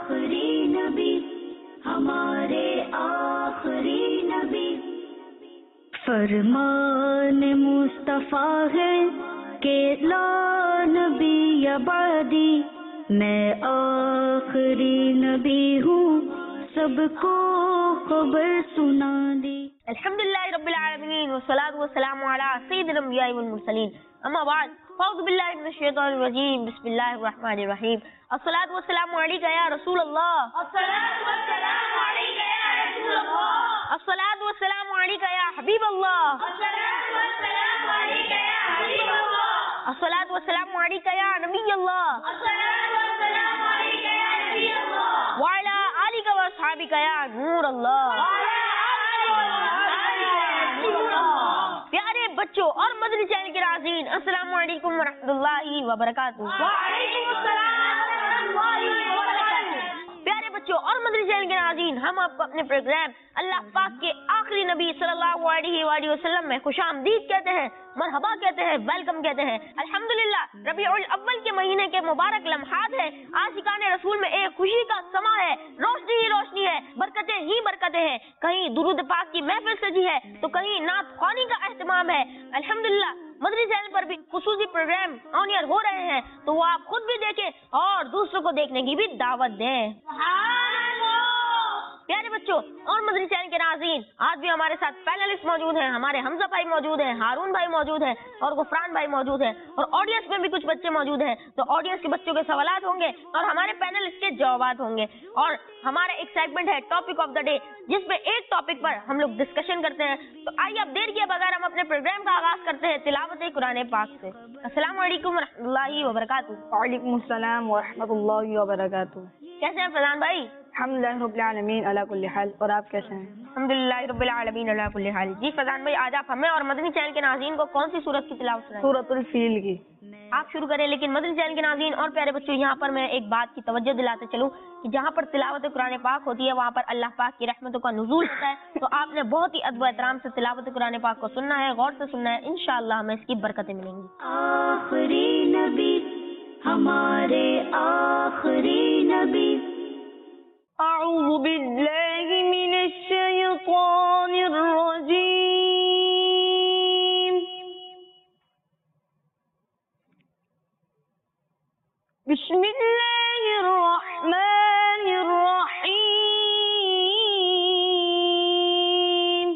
आखिरी नबी, हमारे आखिरी नबी। फरमान मुस्तफा है कि ला नबी अबादी, मैं आखिरी नबी हूँ, सबको खबर सुना दी। अल्हम्दुलिल्लाह रब्बिल आलमीन वस्सलातु वस्सलामु अला सय्यिदिल अंबिया'i वल मुरसलीन, अम्मा बाद, फ़अऊज़ु बिल्लाहि मिनश शैतानिर रजीम, बिस्मिल्लाहिर रहमानिर रहीम। अस्सलातु वस्सलामु अलैका या रसूल अल्लाह, अस्सलातु वस्सलामु अलैका या रसूल अल्लाह, अस्सलातु वस्सलामु अलैका या हबीब अल्लाह, अस्सलातु वस्सलामु अलैका या हबीब अल्लाह, अस्सलातु वस्सलामु अलैका या नबी अल्लाह, अस्सलातु वस्सलामु अलैका या नबी अल्लाह, व अला आलिका व अस्हाबिका या नूर अल्लाह। प्यारे बच्चों और मदनी चैनल के नाज़रीन, अस्सलामु अलैकुम व रहमतुल्लाहि व बरकातुहू। प्यारे बच्चों और मदनी चैनल के नाज़रीन, हम आपको अपने प्रोग्राम अल्लाह पाक के आखिरी नबी सल्लल्लाहु अलैहि वसल्लम में खुशामदीद कहते हैं, मरहबा कहते हैं, वेलकम कहते हैं। अल्हम्दुलिल्लाह, रबीउल अव्वल के महीने के मुबारक लम्हात है। आशिकाने रसूल में एक खुशी का समा है, रोशनी ही रोशनी है, बरकतें ही बरकतें हैं। कहीं दुरूद पाक की महफिल सजी है तो कहीं नात ख्वानी का एहतमाम है। अल्हम्दुलिल्लाह, मदनी चैनल पर भी खुसूसी प्रोग्राम ऑन एयर हो रहे हैं, तो वो आप खुद भी देखें और दूसरों को देखने की भी दावत दें। प्यारे बच्चों और मदनी चैनल के नाज़रीन, आज भी हमारे साथ पैनलिस्ट मौजूद हैं। हमारे हमजा भाई मौजूद हैं, हारून भाई मौजूद हैं और गुफरान भाई मौजूद हैं, और ऑडियंस में भी कुछ बच्चे मौजूद हैं। तो ऑडियंस के बच्चों के सवालात होंगे और हमारे पैनलिस्ट के जवाबात होंगे, और हमारा एक सेगमेंट है टॉपिक ऑफ द डे, जिसमें एक टॉपिक पर हम लोग डिस्कशन करते हैं। तो आइए अब देर किए बगैर हम अपने प्रोग्राम का आगाज करते हैं तिलावत कुरान पाक से। अस्सलामु अलैकुम व रहमतुल्लाहि व बरकातुहू। वालेकुम अस्सलाम व रहमतुल्लाहि व बरकातुहू। कैसे हैं फैजान भाई? अल्हम्दुलिल्लाह रब्बिल आलमीन अला कुल्ली हाल, और आप कैसे हैं? अल्हम्दुलिल्लाह रब्बिल आलमीन अला कुल्ली हाल। जी फैजान भाई, आज आप हमें और मदनी चैनल के नाज़रीन को कौन सी सूरत की तिलावत सुनाएंगे? सूरतुल फील की। आप शुरू करें, लेकिन मदनी चैनल के नाज़रीन और प्यारे बच्चों, यहाँ पर मैं एक बात की तवज्जो दिलाते चलूं कि जहाँ पर तिलावत कुरान पाक होती है वहाँ पर अल्लाह पाक की रहमतों का नुज़ूल होता है। तो आपने बहुत ही अदब एहतराम से तिलावत कुरान पाक को सुनना है, गौर से सुनना है, इंशाअल्लाह हमें इसकी बरकतें मिलेंगी। आखिरी नबी, हमारे आखिरी नबी। अऊज़ु बिल्लाहि मिनश शैतानिर रजीम। बिस्मिल्लाहिर रहमानिर रहीम।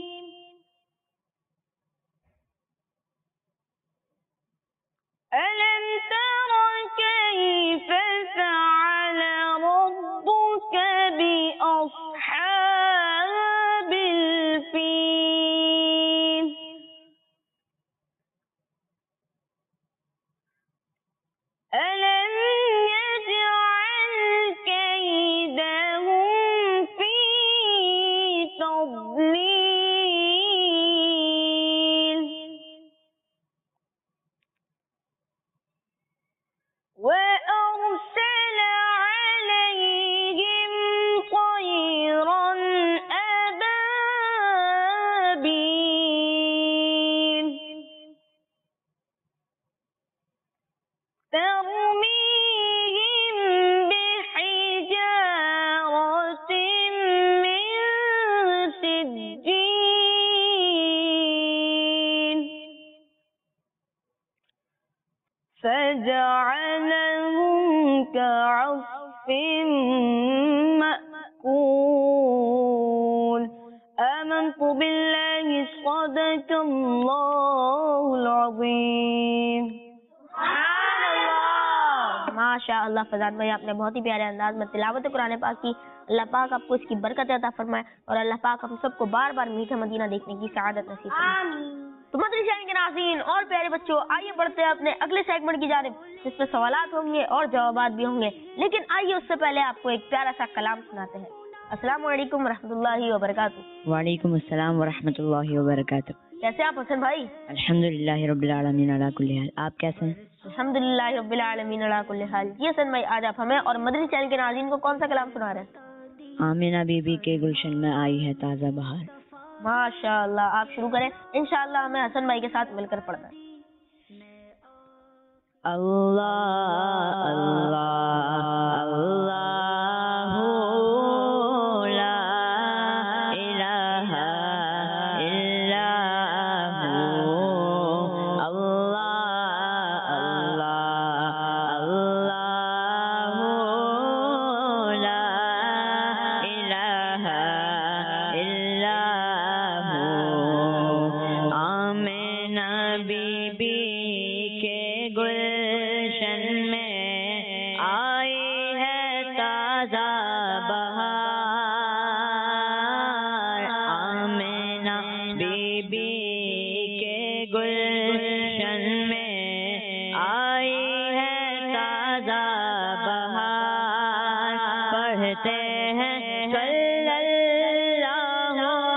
अलम तरा कैफ़ फ़अल रब्बुक बिअस्हाबिल फ़ील। अलम यजअल कैदहुम फ़ी तज़लील। وأرسل عليهم طيرا أبابيل ترميهم بحجارة من سجيل فجعلهم كعصف مأكول। آمنت بالله صدق الله العظيم। माशाअल्लाह फैजान भाई, आपने बहुत ही प्यारे अंदाज में तिलावत कुरान पाक की। अल्लाह पाक आपको इसकी बरकत अता फरमाए और अल्लाह पाक हम सबको बार बार मीठा मदीना देखने की सआदत नसीब फरमाए। तो मदनी चैनल के नाज़रीन और प्यारे बच्चों, आइए बढ़ते हैं अपने अगले सेगमेंट की जानिब, जिसमें सवालात होंगे और जवाबात भी होंगे। लेकिन आइए उससे पहले आपको एक प्यारा सा कलाम सुनाते हैं। अस्सलामु अलैकुम व रहमतुल्लाहि व बरकातुहू। वालेकुम अस्सलाम व रहमतुल्लाहि व बरकातुहू। कैसे आप हसन भाई? अल्हम्दुलिल्लाह रब्बिल आलमीन अला कुल्ली हाल, आप कैसे हैं? अल्हम्दुलिल्लाह रब्बिल आलमीन अला कुल्ली हाल। जी हसन भाई, आज आप हमें और मदनी चैनल के नाज़रीन को कौन सा कलाम सुना रहे हैं? आमिना बीबी के गुलशन में आई है ताज़ा बहार। माशाअल्लाह, आप शुरू करें, इंशाअल्लाह हमें हसन भाई के साथ मिलकर पढ़ना है। अल्लाह अल्लाह अल्लाहु تازہ بہار، آمنہ بی بی کے گلشن میں آئی ہے تازہ بہار، پڑھتے ہیں صلی اللہ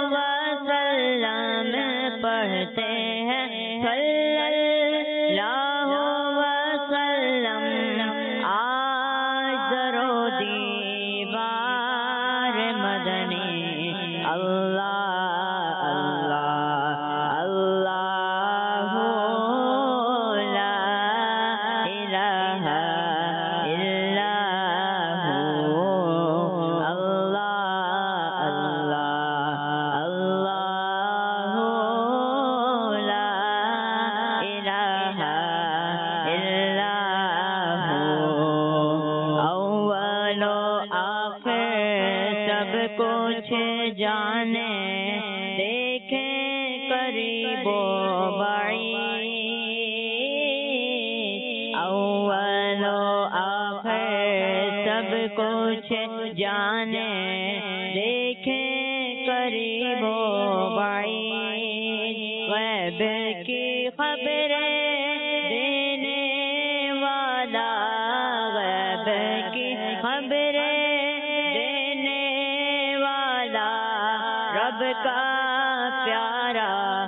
وسلم، پڑھتے ہیں صلی اللہ وسلم، آج در و دیوار مدنی، اللہ اللہ اللہ لا الہ الا ہو، اللہ اللہ اللہ لا الہ الا ہو، اول و آخر سب کچھ جانے، دیکھیں قریب و بعید، اول و آخر سب کچھ جانے، دیکھیں قریب و بعید، غیب کی خبریں دینے والا، غیب کی خبریں دینے والا، رب کا پیارا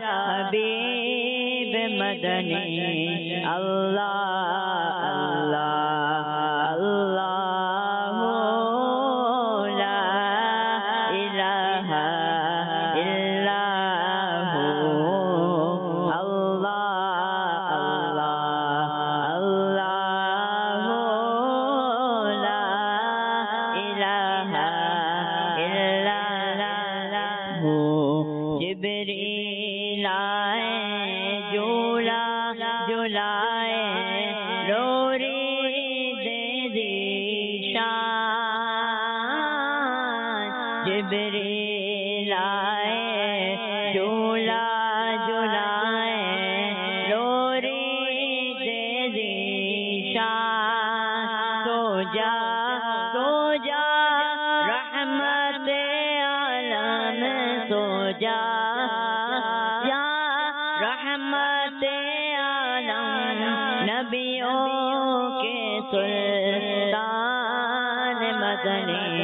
حبیب مدنی، اللہ اللہ اللہ لا الہ الا ہو، اللہ اللہ اللہ لا الہ الا ہو، جبریل آئے جھولا جھولائے، لوری دے دی شان، جبریل آئے جھولا جھولائے، لوری دے دی شان، تو جا رحمت عالم، تو جا رحمت عالم، نبیوں کے سلطان مدنی،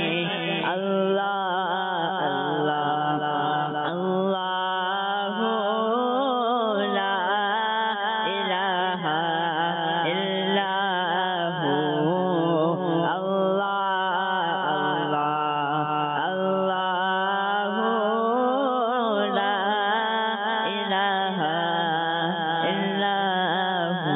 اللہ اللہ اللہ لا الہ الا ہو، اللہ اللہ اللہ لا الہ الا ہو۔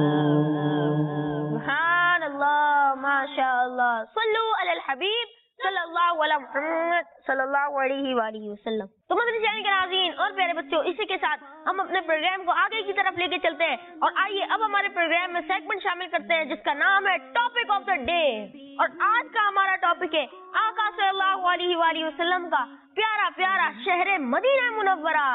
سبحان اللہ، ماشاء اللہ، صلو علی الحبیب صلی اللہ علیہ محمد صلی اللہ علیہ وآلہ وسلم۔ تو مدنی چینل کے ناظرین اور پیارے بچوں، اسی کے ساتھ ہم اپنے پروگرام کو آگے کی طرف لے کے چلتے ہیں، اور آئیے اب ہمارے پروگرام میں سیگمنٹ شامل کرتے ہیں جس کا نام ہے ٹاپک آف دا ڈے، اور آج کا ہمارا ٹاپک ہے آقا صلی اللہ علیہ وآلہ وسلم کا پیارا پیارا شہر مدینہ منورہ۔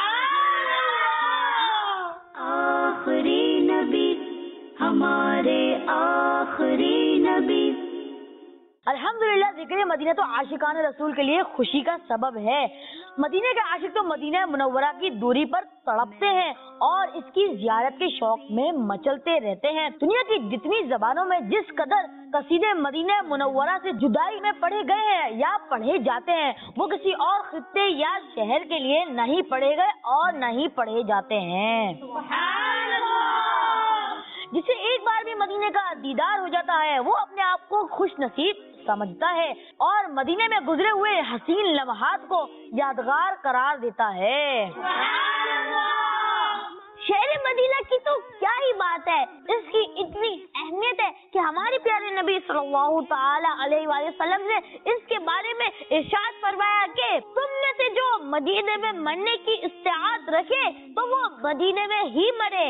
آخری نبی ہمارے آخری نبی، الحمدللہ، ذکر مدینہ تو عاشقان رسول کے لیے خوشی کا سبب ہے۔ مدینہ کے عاشق تو مدینہ منورہ کی دوری پر تڑپتے ہیں اور اس کی زیارت کے شوق میں مچلتے رہتے ہیں۔ دنیا کی جتنی زبانوں میں جس قدر قصیدے مدینہ منورہ سے جدائی میں پڑھے گئے ہیں یا پڑھے جاتے ہیں، وہ کسی اور خطے یا شہر کے لیے نہیں پڑھے گئے اور نہیں پڑھے جاتے ہیں۔ جسے ایک بار بھی مدینے کا دیدار ہو جاتا ہے وہ اپنے آپ کو خوش نصیب سمجھتا ہے اور مدینے میں گزرے ہوئے حسین لمحات کو یادگار قرار دیتا ہے۔ شہر مدینہ کی تو کیا ہی بات ہے، اس کی اتنی اہمیت ہے کہ ہمارے پیارے نبی صلی اللہ تعالی علیہ وآلہ وسلم نے اس کے بارے میں ارشاد فرمایا کہ تم میں سے جو مدینے میں مرنے کی استعداد رکھے تو وہ مدینے میں ہی مرے۔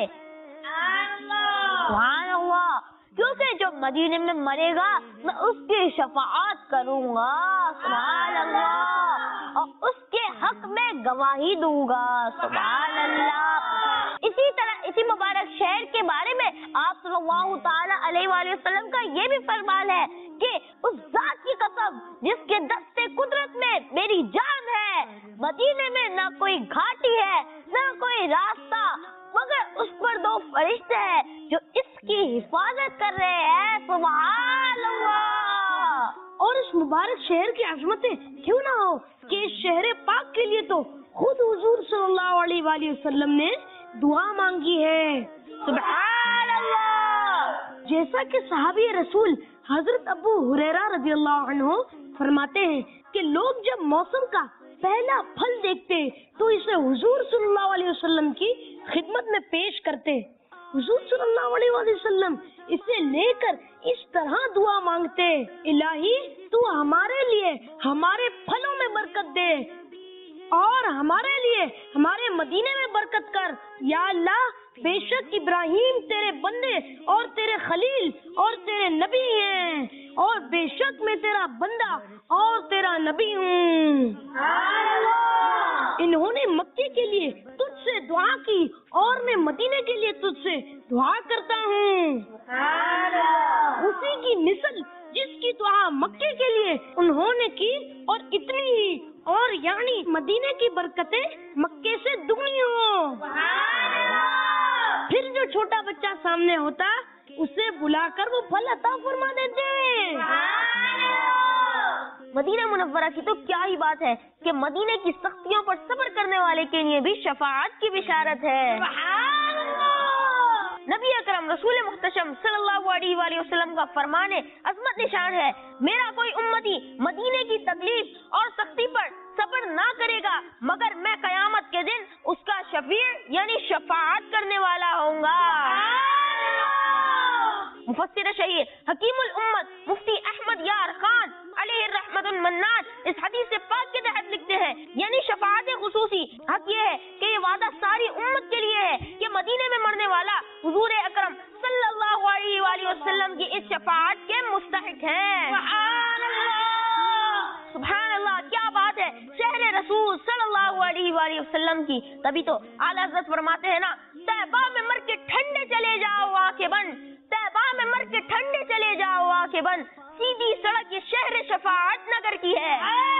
سبحان اللہ، کیونکہ جو مدینے میں مرے گا میں اس کی شفاعت کروں گا، سبحان اللہ، اور اس کے حق میں گواہی دوں گا، سبحان اللہ۔ اسی طرح اسی مبارک شہر کے بارے میں آپ صلی اللہ تعالی علیہ وآلہ وسلم کا یہ بھی فرمان ہے کہ اس ذات کی مبارک شہر کی عظمتیں کیوں نہ ہو کہ اس شہر پاک کے لیے تو خود حضور صلی اللہ علیہ وآلہ وسلم نے دعا مانگی ہے. سبحان اللہ. جیسا کہ صحابی رسول حضرت ابو ہریرہ رضی اللہ عنہ فرماتے ہیں کہ لوگ جب موسم کا پہلا پھل دیکھتے تو اسے حضور صلی اللہ علیہ وسلم کی خدمت میں پیش کرتے. حضور صلی اللہ علیہ وآلہ وسلم اسے لے کر اس طرح دعا مانگتے, الہی تو ہمارے لیے ہمارے پھلوں میں برکت دے اور ہمارے لیے ہمارے مدینے میں برکت کر. یا اللہ, بے شک ابراہیم تیرے بندے اور تیرے خلیل اور تیرے نبی ہیں, اور بے شک میں تیرا بندہ اور تیرا نبی ہوں. انہوں نے مکے کے لیے تجھ سے دعا کی اور میں مدینے کے لیے تجھ سے دعا کرتا ہوں. اسی کی مثل جس کی دعا مکے کے لیے انہوں نے کی, اور اتنی ہی, اور یعنی مدینے کی برکتیں مکے سے دگنی ہوں. پھر جو چھوٹا بچہ سامنے ہوتا اسے بلا کر وہ پھل عطا فرما دیتے. مدینہ منورہ کی تو کیا ہی بات ہے کہ مدینے کی سختیوں پر صبر کرنے والے کے لیے بھی شفاعت کی بشارت ہے. نبی اکرم رسول محتشم صلی اللہ علیہ وآلہ وسلم کا فرمان عظمت نشان ہے, میرا کوئی امتی مدینے کی تکلیف اور سختی پر صبر نہ کرے گا مگر میں قیامت کے دن اس کا شفیع یعنی شفاعت کرنے والا ہوں گا. مفسر شہیر حکیم الامت مفتی احمد یار خان علیہ الرحمت المنان اس حدیث پاک کے تحت لکھتے ہیں, یعنی شفاعت خصوصی حق یہ ہے کہ یہ وعدہ ساری امت کے لیے ہے کہ مدینے میں مرنے والا حضور اکرم صلی اللہ علیہ وآلہ وسلم کی اس شفاعت کے مستحق ہیں. سبحان اللہ, کیا بات ہے شہر رسول صلی اللہ علیہ وآلہ وسلم کی. تبھی تو اعلیٰ حضرت فرماتے ہیں نا, طیبہ میں مر کے ٹھنڈے چلے جاؤ آنکھیں بند, طیبہ میں مر کے ٹھنڈے چلے جاؤ آنکھیں بند, سیدھی سڑک یہ شہر شفاعت نگر کی ہے.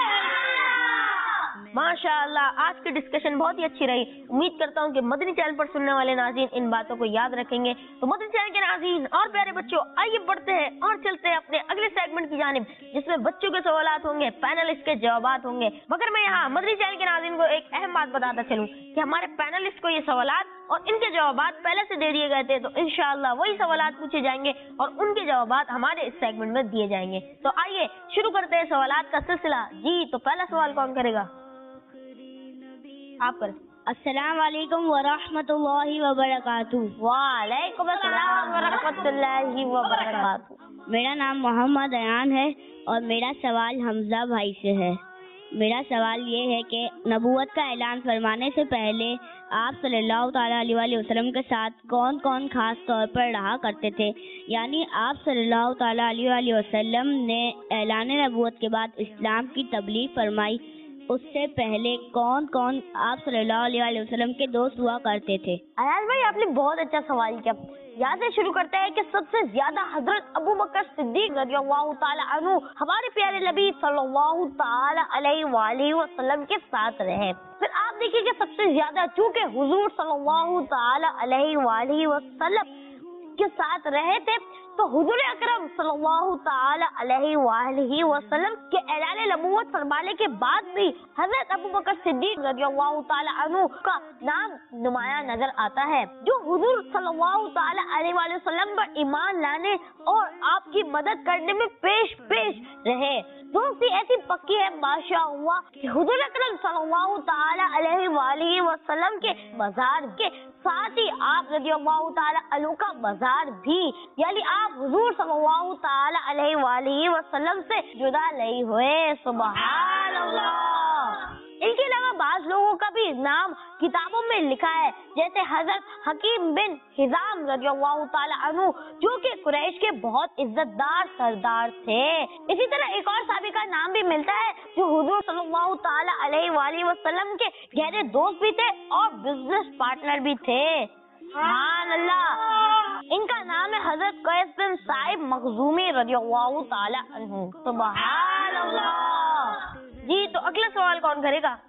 ماشاء اللہ, آج کی ڈسکشن بہت ہی اچھی رہی. امید کرتا ہوں کہ مدنی چینل پر سننے والے ناظرین ان باتوں کو یاد رکھیں گے. تو مدنی چینل کے ناظرین اور پیارے بچوں, آئیے بڑھتے ہیں اور چلتے ہیں اپنے اگلے سیگمنٹ کی جانب, جس میں بچوں کے سوالات ہوں گے, پینلسٹ کے جوابات ہوں گے. مگر میں یہاں مدنی چینل کے ناظرین کو ایک اہم بات بتاتا چلوں کہ ہمارے پینلسٹ کو یہ سوالات اور ان کے جوابات پہلے سے دے دیے گئے تھے, تو انشاءاللہ وہی سوالات پوچھے جائیں گے اور ان کے جوابات ہمارے اس سیگمنٹ میں دیے جائیں گے. تو آئیے شروع کرتے ہیں سوالات کا سلسلہ. جی, تو پہلا سوال کون کرے گا؟ آپ کریں. السلام علیکم ورحمۃ اللہ وبرکاتہ. وعلیکم السلام ورحمۃ اللہ وبرکاتہ. میرا نام محمد ایان ہے اور میرا سوال حمزہ بھائی سے ہے. میرا سوال یہ ہے کہ نبوت کا اعلان فرمانے سے پہلے آپ صلی اللہ تعالیٰ علیہ وآلہ وسلم کے ساتھ کون کون خاص طور پر رہا کرتے تھے؟ یعنی آپ صلی اللہ تعالیٰ علیہ وآلہ وسلم نے اعلان نبوت کے بعد اسلام کی تبلیغ فرمائی, اس سے پہلے کون کون آپ صلی اللہ علیہ وآلہ وسلم کے دوست ہوا کرتے تھے؟ ایاز بھائی, آپ نے بہت اچھا سوال کیا. یہاں سے شروع کرتے ہیں کہ سب سے زیادہ حضرت ابو بکر صدیق رضی اللہ تعالی عنہ ہمارے پیارے نبی صلی اللہ تعالی علیہ وآلہ وسلم کے ساتھ رہے. پھر آپ دیکھیے کہ سب سے زیادہ چونکہ حضور صلی اللہ تعالی علیہ وآلہ وسلم کے ساتھ رہے تھے, تو حضور اکرم صلی اللہ تعالی علیہ وآلہ وسلم کے اعلان نبوت فرمانے کے بعد بھی حضرت ابو بکر صدیق رضی اللہ تعالی عنہ کا نام نمایاں نظر آتا ہے, جو حضور صلی اللہ تعالی علیہ وآلہ وسلم پر ایمان لانے اور آپ کی مدد کرنے میں پیش رہے. دوستی ایسی پکی ہے ماشاء اللہ کہ حضور اکرم صلی اللہ تعالی علیہ وآلہ وسلم کے مزار کے ساتھ ہی آپ رضی اللہ تعالی عنہ کا مزار بھی, یعنی آپ حضور صلی اللہ تعالی علیہ وآلہ وسلم سے جدا نہیں ہوئے. سبحان اللہ. ان کے علاوہ بعض لوگوں کا بھی نام کتابوں میں لکھا ہے, جیسے حضرت حکیم بن حزام رضی اللہ تعالی عنہ جو کہ قریش کے بہت عزت دار سردار تھے. اسی طرح ایک اور صحابی کا نام بھی ملتا ہے جو حضور صلی اللہ تعالی علیہ وآلہ وسلم کے گہرے دوست بھی تھے اور بزنس پارٹنر بھی تھے. سبحان اللہ. ان کا نام ہے حضرت قیس بن صائب مخزومی رضی اللہ تعالی عنہ. سبحان اللہ. جی, تو اگلا سوال کون کرے گا؟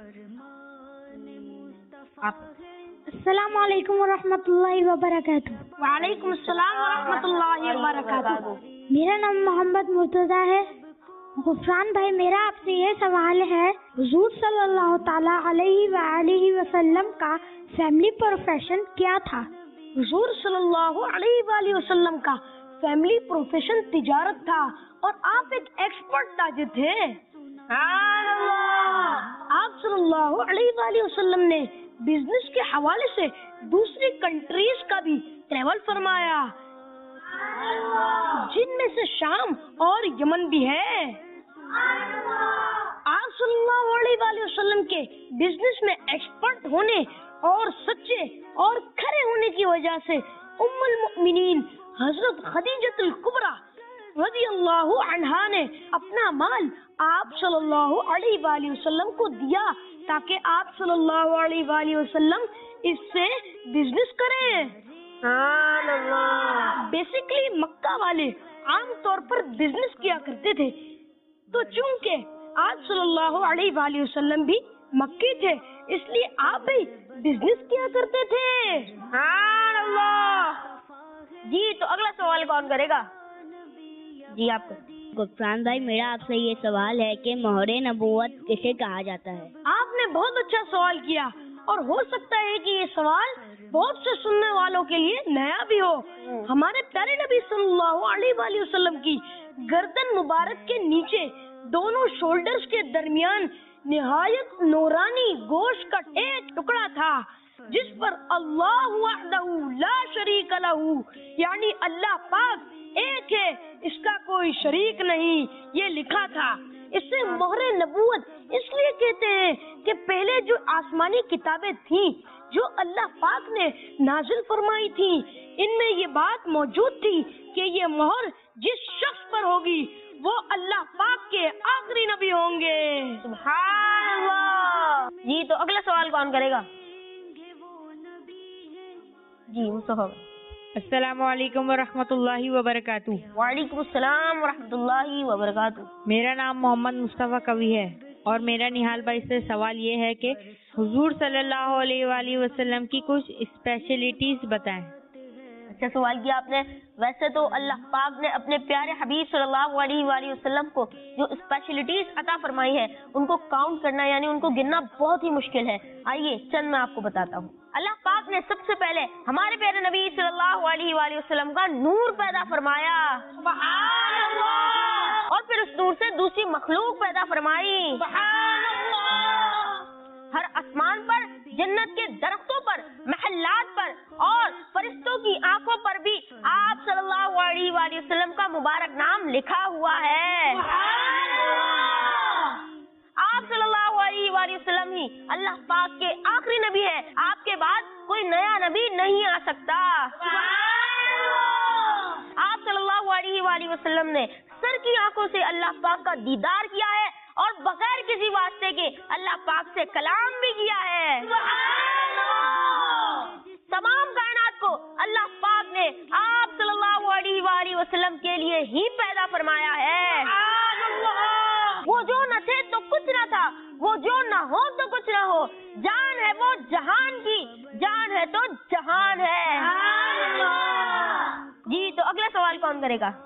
السلام علیکم ورحمۃ اللہ وبرکاتہ. وعلیکم السلام ورحمۃ اللہ وبرکاتہ. میرا نام محمد مرتضیٰ ہے غفران بھائی، میرا آپ سے یہ سوال ہے، حضور صلی اللہ تعالیٰ علیہ وآلہ وسلم کا فیملی پروفیشن کیا تھا؟ حضور صلی اللہ علیہ وآلہ وسلم کا فیملی پروفیشن تجارت تھا، اور آپ ایک ایکسپرٹ تاجر تھے۔ آپ صلی اللہ علیہ وآلہ وسلم نے بزنس کے حوالے سے دوسری کنٹریز کا بھی ٹریول فرمایا، جن میں سے شام اور یمن بھی ہے۔ آپ صلی اللہ علیہ وآلہ وسلم کے بزنس میں ایکسپرٹ ہونے اور سچے اور کھرے ہونے کی وجہ سے ام المؤمنین حضرت خدیجۃ الکبریٰ رضی اللہ عنہا نے اپنا مال آپ صلی اللہ علیہ وآلہ وسلم کو دیا تاکہ آپ صلی اللہ علیہ وآلہ وسلم اس سے بزنس کریں۔ بیسیکلی مکہ والے عام طور پر بزنس کیا کرتے تھے، تو چونکہ آپ صلی اللہ علیہ وآلہ وسلم بھی مکی تھے، اس لیے آپ بھی بزنس کیا کرتے تھے۔ جی تو اگلا سوال کون کرے گا؟ جی آپ کو۔ غفران بھائی، میرا آپ سے یہ سوال ہے کہ مہر نبوت کسے کہا جاتا ہے؟ آپ نے بہت اچھا سوال کیا، اور ہو سکتا ہے کہ یہ سوال بہت سے سننے والوں کے لیے نیا بھی ہو۔ ہمارے پیارے نبی صلی اللہ علیہ وآلہ وسلم کی گردن مبارک کے نیچے دونوں شولڈرز کے درمیان نہایت نورانی گوشت کا ایک ٹکڑا تھا، جس پر اللہ وحدہ لا شریک لہ، یعنی اللہ پاک ایک ہے، اس کا کوئی شریک نہیں، یہ لکھا تھا۔ اسے مہر نبوت اس لیے کہتے ہیں کہ پہلے جو آسمانی کتابیں تھیں جو اللہ پاک نے نازل فرمائی تھیں، ان میں یہ بات موجود تھی کہ یہ مہر جس شخص پر ہوگی وہ اللہ پاک کے آخری نبی ہوں گے۔ سبحان اللہ۔ جی تو اگلا سوال کون کرے گا؟ جی مصطفیٰ۔ السلام علیکم ورحمۃ اللہ وبرکاتہ۔ وعلیکم السلام ورحمۃ اللہ وبرکاتہ۔ میرا نام محمد مصطفیٰ کوی ہے، اور میرا نہال بھائی سے سوال یہ ہے کہ حضور صلی اللہ علیہ وآلہ وسلم کی کچھ اسپیشلٹیز بتائیں۔ اچھا سوال کیا آپ نے۔ ویسے تو اللہ پاک نے اپنے پیارے حبیب صلی اللہ علیہ وآلہ وسلم کو جو اسپیشلٹیز عطا فرمائی ہے ان کو کاؤنٹ کرنا یعنی ان کو گننا بہت ہی مشکل ہے۔ آئیے چند میں آپ کو بتاتا ہوں۔ اللہ پاک نے سب سے پہلے ہمارے پیارے نبی صلی اللہ علیہ وآلہ وسلم کا نور پیدا فرمایا، سبحان اللہ، اور پھر اس نور سے دوسری مخلوق پیدا فرمائی، سبحان اللہ۔ ہر آسمان پر، جنت کے درختوں پر، محلات پر اور فرشتوں کی آنکھوں پر بھی آپ صلی اللہ علیہ وآلہ وسلم کا مبارک نام لکھا ہوا ہے، سبحان اللہ۔ آپ صلی اللہ علیہ وآلہ وسلم ہی اللہ پاک کے آخری نبی ہیں، آپ کے بعد کوئی نیا نبی نہیں آ سکتا، سبحان اللہ۔ آپ صلی اللہ علیہ وآلہ وسلم نے سر کی آنکھوں سے اللہ پاک کا دیدار کیا ہے، اور بغیر کسی واسطے کے اللہ پاک سے کلام بھی کیا ہے، سبحان اللہ۔ تمام کائنات کو اللہ پاک نے آپ صلی اللہ علیہ وآلہ وسلم کے لیے ہی پیدا فرمایا ہے، سبحان اللہ۔ وہ جو نہ تھے تو کچھ نہ تھا، وہ جو نہ ہو تو کچھ نہ ہو، جان ہے وہ جہان کی، جان ہے تو جہان ہے، سبحان اللہ۔ جی تو اگلا سوال کون کرے گا؟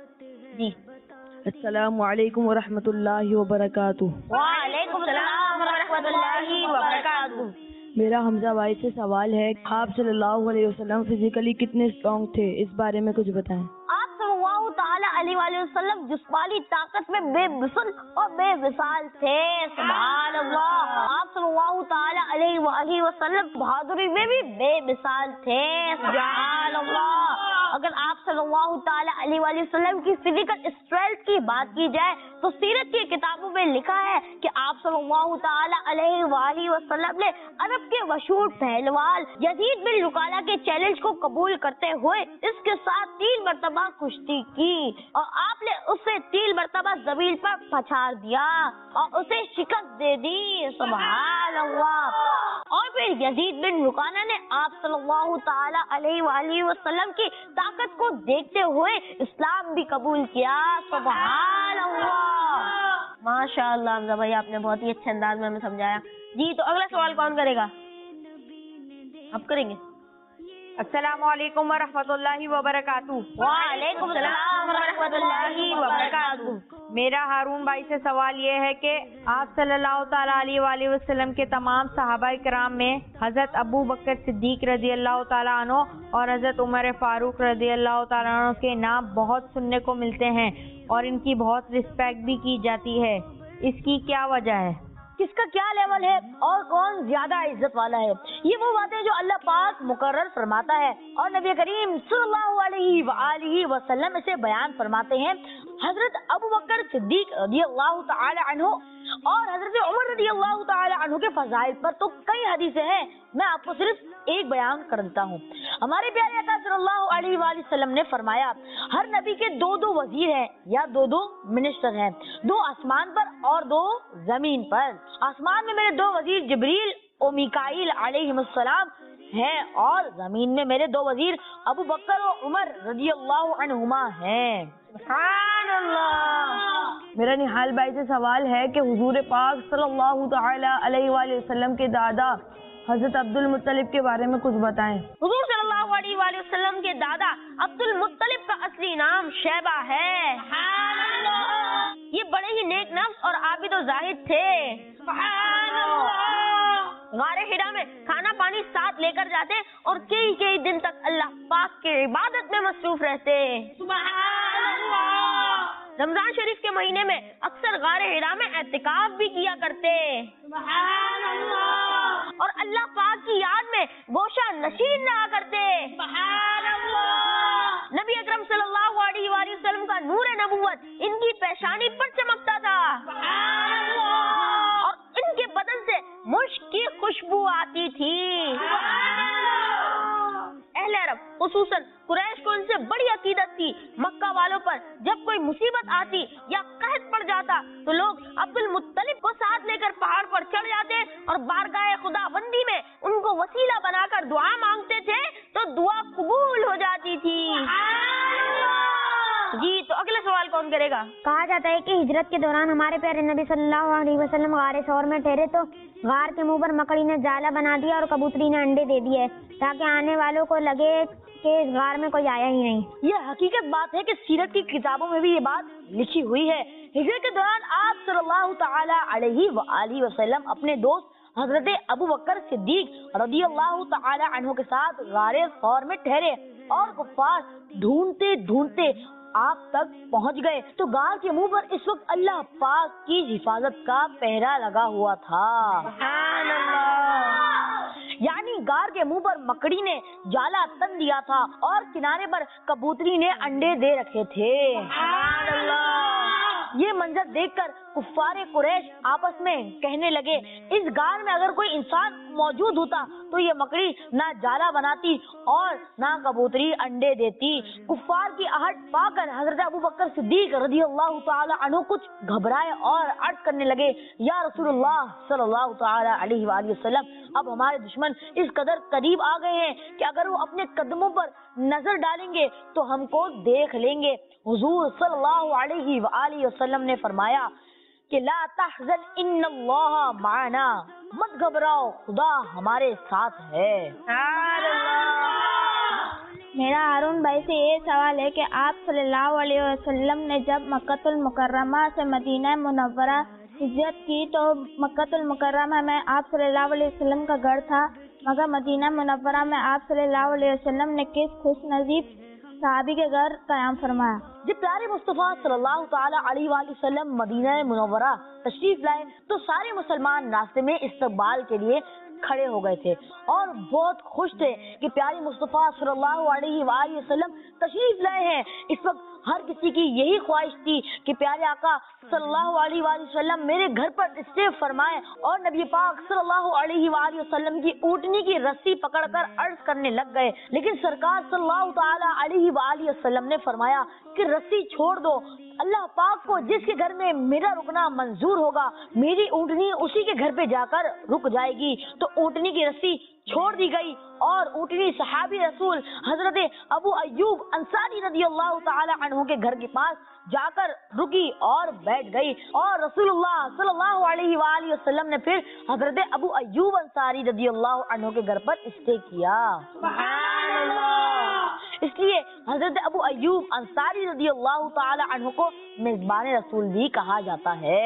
جی السلام علیکم ورحمۃ اللہ وبرکاتہ۔ وعلیکم السلام ورحمۃ اللہ وبرکاتہ۔ میرا حمزہ بھائی سے سوال ہے، آپ صلی اللہ علیہ وسلم فزیکلی کتنے اسٹرانگ تھے، اس بارے میں کچھ بتائیں۔ آپ صلی اللہ تعالی علیہ وآلہ وسلم جسمانی طاقت میں بے مثل اور بے مثال تھے، سبحان اللہ۔ آپ صلی اللہ تعالی علیہ وآلہ وسلم بہادری میں بھی بے مثال تھے، سبحان اللہ۔ اگر آپ صلی اللہ تعالی علیہ وآلہ وسلم کی فزیکل اسٹرینتھ کی بات کی جائے تو سیرت کی کتابوں میں لکھا ہے کہ آپ صلی اللہ تعالی علیہ وآلہ وسلم نے عرب کے مشہور پہلوان یزید بن رکالہ کے چیلنج کو قبول کرتے ہوئے اس کے ساتھ 3 مرتبہ کشتی کی، اور آپ نے اسے 3 مرتبہ زمین پر پچھاڑ دیا اور اسے شکست دے دی، سبحان اللہ۔ اور پھر یزید بن رکانہ نے آپ صلی اللہ تعالی علیہ وآلہ وسلم کی طاقت کو دیکھتے ہوئے اسلام بھی قبول کیا، سبحان اللہ۔ ماشاء اللہ حمزہ بھائی، آپ نے بہت ہی اچھے انداز میں ہمیں سمجھایا۔ جی تو اگلا سوال کون کرے گا؟ آپ کریں گے۔ السلام علیکم ورحمۃ اللہ وبرکاتہ۔ وعلیکم السلام ورحمۃ اللہ وبرکاتہ۔ میرا ہارون بھائی سے سوال یہ ہے کہ آپ صلی اللہ تعالیٰ علیہ وآلہ وسلم کے تمام صحابہ کرام میں حضرت ابو بکر صدیق رضی اللہ تعالیٰ عنہ اور حضرت عمر فاروق رضی اللہ تعالیٰ عنہ کے نام بہت سننے کو ملتے ہیں اور ان کی بہت رسپیکٹ بھی کی جاتی ہے، اس کی کیا وجہ ہے؟ کس کا کیا لیول ہے اور کون زیادہ عزت والا ہے، یہ وہ باتیں جو اللہ پاک مقرر فرماتا ہے اور نبی کریم صلی اللہ علیہ وآلہ وسلم اسے بیان فرماتے ہیں۔ حضرت ابو بکر صدیق رضی اللہ تعالی عنہ اور حضرت عمر رضی اللہ تعالی عنہ کے فضائل پر تو کئی حدیثیں ہیں، میں آپ کو صرف ایک بیان کر دیتا ہوں۔ ہمارے پیارے آقا صلی اللہ علیہ وآلہ وسلم نے فرمایا ہر نبی کے دو وزیر ہیں یا دو منسٹر ہیں، دو آسمان پر اور دو زمین پر۔ آسمان میں میرے دو وزیر جبریل و میکائیل علیہ السلام ہیں اور زمین میں میرے دو وزیر ابو بکر و عمر رضی اللہ عنہما ہیں۔ سبحان اللہ۔ میرا نہال بھائی سے سوال ہے کہ حضور پاک صلی اللہ تعالی علیہ وآلہ وسلم کے دادا حضرت عبد المطلب کے بارے میں کچھ بتائیں۔ حضور صلی اللہ علیہ وآلہ وسلم کے دادا عبد المطلب کا اصلی نام شیبہ ہے۔ یہ بڑے ہی نیک نفس اور عابد و زاہد تھے۔ غار حرا میں کھانا پانی ساتھ لے کر جاتے اور کئی دن تک اللہ پاک کی عبادت میں مصروف رہتے۔ رمضان شریف کے مہینے میں اکثر غار حرا میں اعتکاف بھی کیا کرتے اور اللہ پاک کی یاد میں گوشہ نشین رہا کرتے۔ نبی اکرم صلی اللہ علیہ وآلہ وسلم کا نور نبوت ان کی پیشانی پر چمکتا تھا اور ان کے بدن سے مشک کی خوشبو آتی تھی۔ اہل عرب خصوصاً قریش کو ان سے بڑی عقیدت تھی۔ مکہ والوں پر جب کوئی مصیبت آتی یا قحط پڑ جاتا تو لوگ عبد المطلب کو ساتھ لے کر پہاڑ پر چڑھ جاتے اور بارگاہ خدا بندی میں ان کو وسیلہ بنا کر دعا مانگتے تھے تو دعا قبول ہو جاتی تھی۔ جی تو اگلا سوال کون کرے گا؟ کہا جاتا ہے کہ ہجرت کے دوران ہمارے پیارے نبی صلی اللہ علیہ وسلم غار ثور میں ٹھہرے تو غار کے منہ پر مکڑی نے جالا بنا دیا اور کبوتری نے انڈے دے دیے تاکہ آنے والوں کو لگے کہ اس غار میں کوئی آیا ہی نہیں۔ یہ حقیقت بات ہے کہ سیرت کی کتابوں میں بھی یہ بات لکھی ہوئی ہے۔ ہجرت کے دوران آپ صلی اللہ تعالی علیہ وآلہ وسلم اپنے دوست حضرت ابو بکر صدیق رضی اللہ تعالی عنہ کے ساتھ غار ثور میں ٹھہرے اور کفار ڈھونڈتے آپ تک پہنچ گئے تو غار کے منہ پر اس وقت اللہ پاک کی حفاظت کا پہرا لگا ہوا تھا۔ سبحان اللہ۔ یعنی غار کے منہ پر مکڑی نے جالا تن دیا تھا اور کنارے پر کبوتری نے انڈے دے رکھے تھے۔ سبحان اللہ۔ یہ منظر دیکھ کر کفار قریش آپس میں کہنے لگے اس غار میں اگر کوئی انسان موجود ہوتا تو یہ مکڑی نہ جالا بناتی اور نہ کبوتری انڈے دیتی۔ کفار کی آہٹ پا کر حضرت ابو بکر صدیق رضی اللہ تعالی عنہ کچھ گھبرائے اور عرض کرنے لگے یا رسول اللہ صلی اللہ تعالی علیہ وآلہ وسلم اب ہمارے دشمن اس قدر قریب آ گئے ہیں کہ اگر وہ اپنے قدموں پر نظر ڈالیں گے تو ہم کو دیکھ لیں گے۔ حضور صلی اللہ علیہ وآلہ وسلم نے فرمایا کہ لا تحزن ان اللہ معنا، مت گھبراؤ خدا ہمارے ساتھ ہے۔ میرا ہارون بھائی سے یہ سوال ہے کہ آپ صلی اللہ علیہ وسلم نے جب مکہ المکرمہ سے مدینہ منورہ ہجرت کی تو مکہ المکرمہ میں آپ صلی اللہ علیہ وسلم کا گھر تھا، مگر مدینہ منورہ میں آپ صلی اللہ علیہ وسلم نے کس خوش نصیب صحابی کے گھر قیام فرمایا؟ جب پیارے مصطفیٰ صلی اللہ تعالی علیہ وآلہ وسلم مدینہ منورہ تشریف لائے تو سارے مسلمان راستے میں استقبال کے لیے کھڑے ہو گئے تھے اور بہت خوش تھے کہ پیارے مصطفیٰ صلی اللہ علیہ وآلہ وسلم تشریف لائے ہیں۔ اس وقت ہر کسی کی یہی خواہش تھی کہ پیارے آقا صلی اللہ علیہ وآلہ وسلم میرے گھر پر اسٹے فرمائیں اور نبی پاک صلی اللہ علیہ وآلہ وسلم کی اونٹنی کی رسی پکڑ کر عرض کرنے لگ گئے، لیکن سرکار صلی اللہ تعالی علیہ وآلہ وسلم نے فرمایا کہ رسی چھوڑ دو، اللہ پاک کو جس کے گھر میں میرا رکنا منظور ہوگا میری اونٹنی اسی کے گھر پہ جا کر رک جائے گی۔ تو اونٹنی کی رسی چھوڑ دی گئی اور اونٹنی صحابی رسول حضرت ابو ایوب انصاری رضی اللہ تعالی عنہ کے گھر کے پاس جا کر رکی اور بیٹھ گئی اور رسول اللہ صلی اللہ علیہ وآلہ وسلم نے پھر حضرت ابو ایوب انصاری رضی اللہ عنہ کے گھر پر اسٹے کیا۔ سبحان اللہ۔ اس لیے حضرت ابو ایوب انصاری رضی اللہ تعالی عنہ کو میزبان رسول بھی کہا جاتا ہے.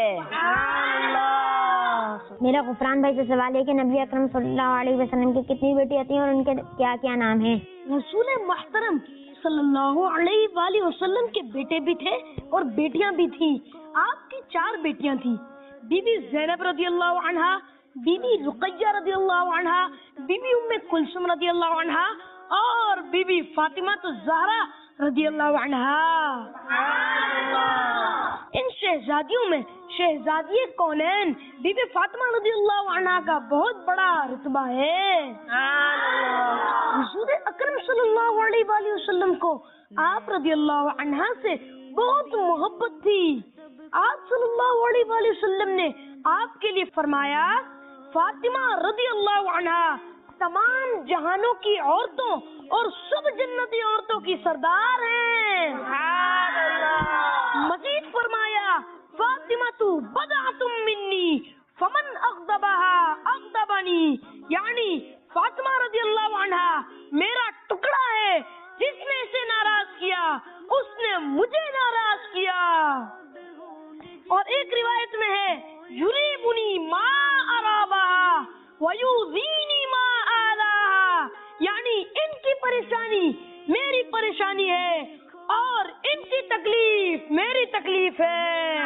میرا غفران بھائی سے سوال ہے کہ نبی اکرم صلی اللہ علیہ وسلم کی کتنی بیٹیاں تھیں اور ان کے کیا کیا نام ہیں؟ رسول محترم صلی اللہ علیہ وآلہ وسلم کے بیٹے بھی تھے اور بیٹیاں بھی تھیں. آپ کی 4 بیٹیاں تھیں. بی بی زینب رضی اللہ عنہا، بی بی رقیہ رضی اللہ عنہا، بی بی ام کلثوم رضی اللہ عنہا اور بی بی فاطمہ الزہرا رضی اللہ عنہا. ان شہزادیوں میں شہزادی کونین بی بی فاطمہ رضی اللہ عنہا کا بہت بڑا رتبہ ہے. حضور اکرم صلی اللہ علیہ وآلہ وسلم کو آپ رضی اللہ عنہا سے بہت محبت تھی. آپ صلی اللہ علیہ وآلہ وسلم نے آپ کے لیے فرمایا فاطمہ رضی اللہ عنہا تمام جہانوں کی عورتوں اور سب جنتی عورتوں کی سردار ہیں. مزید فرمایا فاطمہ تو بضعۃ منی فمن اغضبها اغضبنی، یعنی فاطمہ رضی اللہ عنہا میرا ٹکڑا ہے، جس نے اسے ناراض کیا اس نے مجھے ناراض کیا. اور ایک روایت میں ہے یریبنی ما ارابہا ویؤذینی ما آلاہا، یعنی ان کی پریشانی میری پریشانی ہے اور ان کی تکلیف میری تکلیف ہے.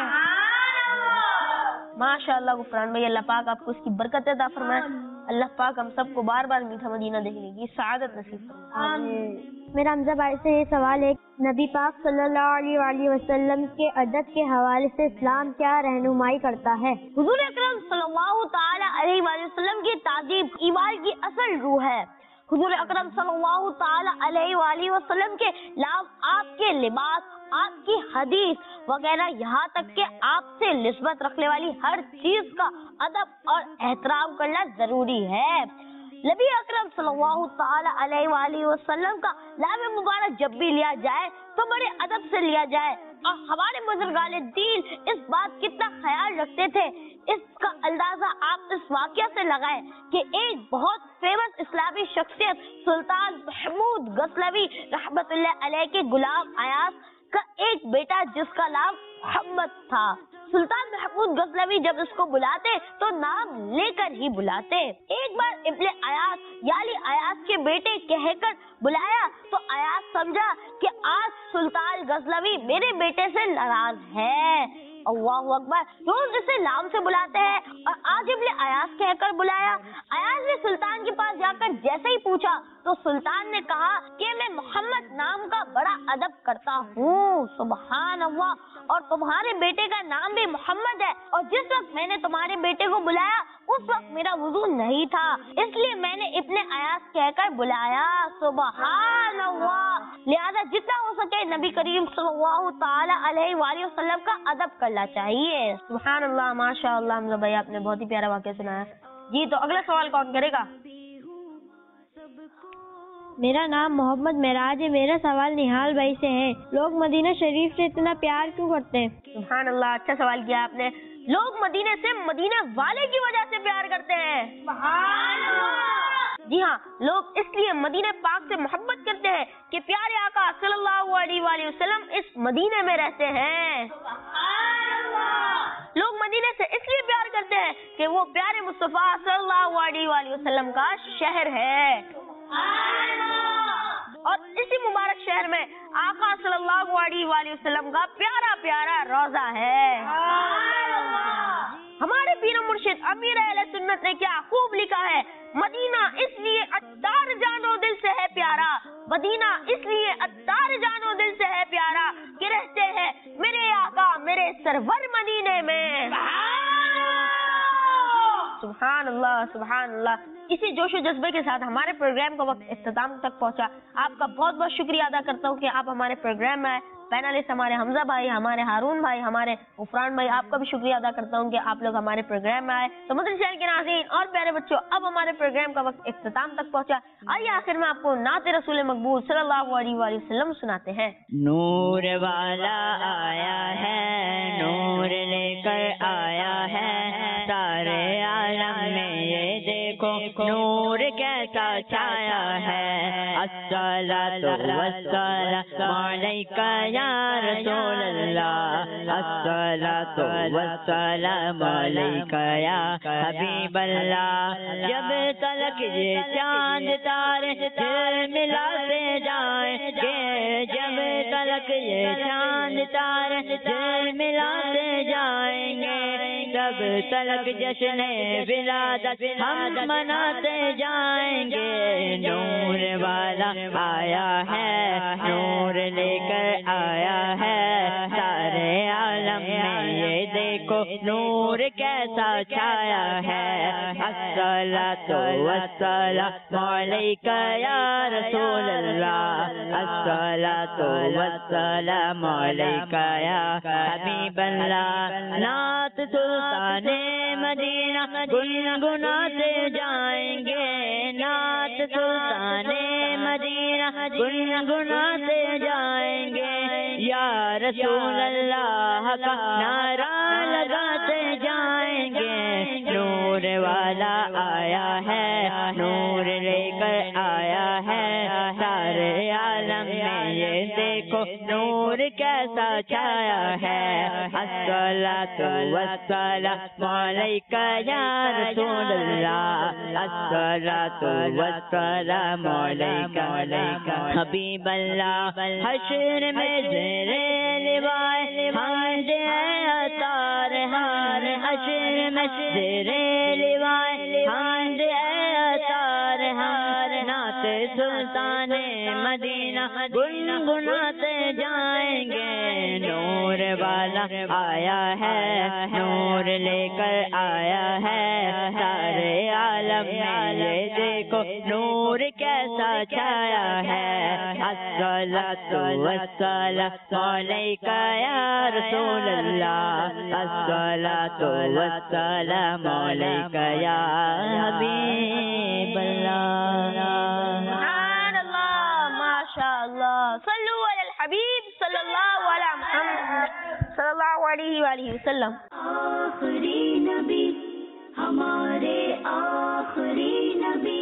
ماشاء اللہ غفران بھائی، اللہ پاک آپ کو اس کی برکت عطا فرمائے. اللہ پاک ہم سب کو بار بار میٹھا مدینہ دیکھنے کی سعادت نصیب فرمائے. میرا حمزہ بھائی سے یہ سوال ہے نبی پاک صلی اللہ علیہ وآلہ وسلم کے عدد کے حوالے سے اسلام کیا رہنمائی کرتا ہے؟ حضور اکرم صلی اللہ تعالی علیہ وآلہ وسلم کی تعظیم ایمان کی اصل روح ہے. حضور اکرم صلی اللہ تعالی علیہ وآلہ وسلم کے لام، آپ کے لباس، آپ کی حدیث وغیرہ، یہاں تک کہ آپ سے نسبت رکھنے والی ہر چیز کا ادب اور احترام کرنا ضروری ہے. نبی اکرم صلی اللہ تعالی علیہ وآلہ وسلم کا نام مبارک جب بھی لیا جائے تو بڑے ادب سے لیا جائے. اور ہمارے بزرگان دین اس بات کتنا خیال رکھتے تھے، اس کا اندازہ آپ اس واقعہ سے لگائیں کہ ایک بہت فیمس اسلامی شخصیت سلطان محمود غزنوی رحمت اللہ علیہ کے غلام ایاز کا ایک بیٹا جس کا نام محمد تھا. سلطان محمود غزنوی جب اس کو بلاتے تو نام لے کر ہی بلاتے. ایک بار ابن ایاز یعنی ایاز کے بیٹے کہہ کر بلایا تو ایاز سمجھا کہ آج سلطان غزنوی میرے بیٹے سے ناراض ہے. اللہ اکبر، روز اسے نام سے بلاتے ہیں اور آج ابن ایاز کہہ کر بلایا. ایاز نے سلطان کے پاس جا کر جیسے ہی پوچھا تو سلطان نے کہا کہ میں محمد نام کا بڑا ادب کرتا ہوں. سبحان اللہ، اور تمہارے بیٹے کا نام بھی محمد ہے، اور جس وقت میں نے تمہارے بیٹے کو بلایا اس وقت میرا وضو نہیں تھا، اس لیے میں نے ابن ایاز کہہ کر بلایا. سبحان اللہ. لہذا جتنا ہو سکے نبی کریم صلی اللہ تعالی علیہ وآلہ وسلم کا ادب کرنا چاہیے. سبحان اللہ، ماشاء اللہ. حمزہ بھائی آپ نے بہت ہی پیارا واقعہ سنایا. جی تو اگلا سوال کون کرے گا؟ میرا نام محمد معراج ہے. میرا سوال نہال بھائی سے ہے. لوگ مدینہ شریف سے اتنا پیار کیوں کرتے ہیں؟ سبحان اللہ، اچھا سوال کیا آپ نے. لوگ مدینے سے مدینہ والے کی وجہ سے پیار کرتے ہیں. سبحان اللہ. جی ہاں، لوگ اس لیے مدینہ پاک سے محبت کرتے ہیں کہ پیارے آقا صلی اللہ علیہ وآلہ وسلم اس مدینے میں رہتے ہیں. سبحان اللہ. لوگ مدینے سے اس لیے پیار کرتے ہیں کہ وہ پیارے مصطفیٰ صلی اللہ علیہ وآلہ وسلم کا شہر ہے. اور اسی مبارک شہر میں آقا صلی اللہ علیہ وآلہ وسلم کا پیارا پیارا روضہ ہے. ہمارے پیر و مرشد امیر اہل سنت نے کیا خوب لکھا ہے، مدینہ اس لیے عطار جان و دل سے ہے پیارا، مدینہ اس لیے عطار جان و دل سے ہے پیارا کہ رہتے ہیں میرے آقا میرے سرور مدینے میں. سبحان اللہ، سبحان اللہ. اسی جوش و جذبے کے ساتھ ہمارے پروگرام کا وقت اختتام تک پہنچا. آپ کا بہت بہت شکریہ ادا کرتا ہوں کہ آپ ہمارے پروگرام میں آئے. پینلسٹ ہمارے حمزہ بھائی، ہمارے ہارون بھائی، ہمارے غفران بھائی، آپ کا بھی شکریہ ادا کرتا ہوں کہ آپ لوگ ہمارے پروگرام میں آئے. تو مدنی چینل کے ناظرین اور پیارے بچوں، اب ہمارے پروگرام کا وقت اختتام تک پہنچا. آئیے آخر میں آپ کو نعت رسول مقبول صلی اللہ علیہ وآلہ وسلم سناتے ہیں. نور والا آیا ہے، نور لے کر آیا ہے، سارے عالم میں یہ دیکھو نور کیسا چھایا ہے. الصلاۃ والسلام علیک یا رسول اللہ، الصلاۃ والسلام علیک یا حبیب اللہ۔ جب تلک یہ چاند تارے ملاتے جائیں گے، جب تلک یہ چاند تارے ملاتے جائیں گے، تب تلک جشن ولادت ہم مناتے جائیں گے۔ نور والا آیا ہے، نور لے کر آیا ہے، سارے عالم میں یہ دیکھو نور کیسا چھایا ہے۔ الصلاۃ والسلام علیک یا رسول اللہ، الصلاۃ والسلام علیک یا حبیب اللہ۔ نعت سلطان مدینہ گنگناتے جائیں گے، نعت سلطان مدینہ گنگناتے جائیں گے، یا رسول اللہ کا نعرہ لگاتے جائیں گے۔ نور والا آیا ہے، نور لے کر آیا ہے، سارے عالم میں یہ دیکھو نور کیسا چھایا ہے۔ الصلاۃ والسلام علیک یا رسول اللہ، الصلاۃ والسلام علیک حبیب اللہ۔ حشر میں زیر لوائے حمد عطار ہار، حشر میں زیر لوائے حمد عطار ہار، نعت سلطان مدینہ گنگناتے جائیں گے۔ نور والا آیا ہے، نور لے کر آیا ہے، سارے عالم میں یہ دیکھو نور کیسا چھایا ہے۔ الصلاۃ والسلام علیک یا رسول اللہ، الصلاۃ والسلام علیک یا حبیب اللہ۔ سبحان اللہ، ماشاء اللہ، صلو علی الحبیب صلی اللہ علیہ محمد صلی اللہ علیہ وآلہ وسلم۔ آخری نبی ہمارے آخری نبی،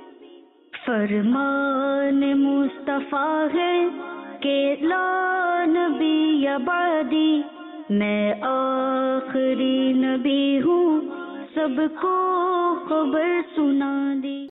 فرمان مصطفیٰ ہے کہ لا نبی بعدی، میں آخری نبی ہوں، سب کو خبر سنا دی۔